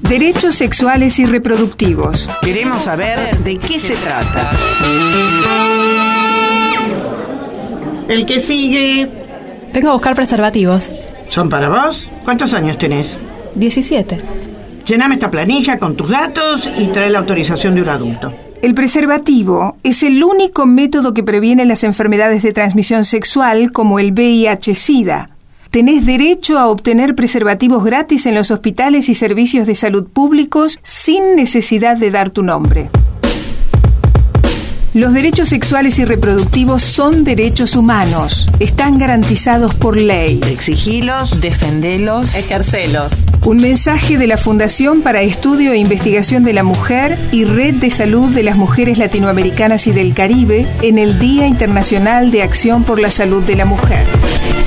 Derechos sexuales y reproductivos. Queremos saber de qué se trata. El que sigue. Vengo a buscar preservativos. ¿Son para vos? ¿Cuántos años tenés? 17. Llename esta planilla con tus datos y trae la autorización de un adulto. El preservativo es el único método que previene las enfermedades de transmisión sexual como el VIH-Sida. Tenés derecho a obtener preservativos gratis en los hospitales y servicios de salud públicos sin necesidad de dar tu nombre. Los derechos sexuales y reproductivos son derechos humanos. Están garantizados por ley. Exigilos, defendelos, ejercelos. Un mensaje de la Fundación para Estudio e Investigación de la Mujer y Red de Salud de las Mujeres Latinoamericanas y del Caribe en el Día Internacional de Acción por la Salud de la Mujer.